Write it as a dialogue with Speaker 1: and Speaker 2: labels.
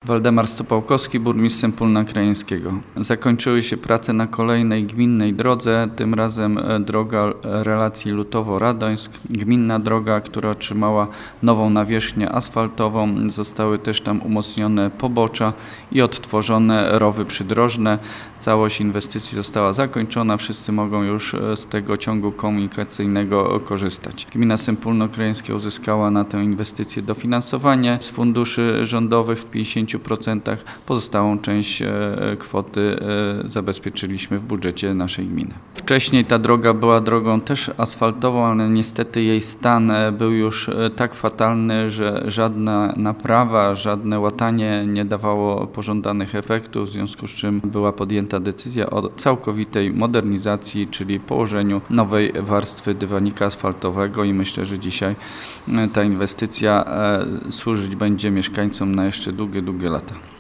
Speaker 1: Waldemar Stopałkowski, burmistrz Sępólna Krajeńskiego. Zakończyły się prace na kolejnej gminnej drodze, tym razem droga relacji Lutowo-Radońsk. Gminna droga, która otrzymała nową nawierzchnię asfaltową. Zostały też tam umocnione pobocza i odtworzone rowy przydrożne. Całość inwestycji została zakończona, wszyscy mogą już z tego ciągu komunikacyjnego korzystać. Gmina Sępólno-Krajeńskie uzyskała na tę inwestycję dofinansowanie z funduszy rządowych w 50%. Pozostałą część kwoty zabezpieczyliśmy w budżecie naszej gminy. Wcześniej ta droga była drogą też asfaltową, ale niestety jej stan był już tak fatalny, że żadna naprawa, żadne łatanie nie dawało pożądanych efektów, w związku z czym była podjęta decyzja o całkowitej modernizacji, czyli położeniu nowej warstwy dywanika asfaltowego i myślę, że dzisiaj ta inwestycja służyć będzie mieszkańcom na jeszcze długie lata.